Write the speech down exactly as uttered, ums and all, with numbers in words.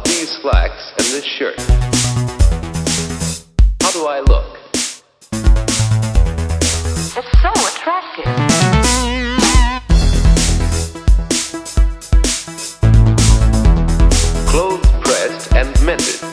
these slacks and this shirt. How do I look? It's so attractive. Clothes pressed and mended.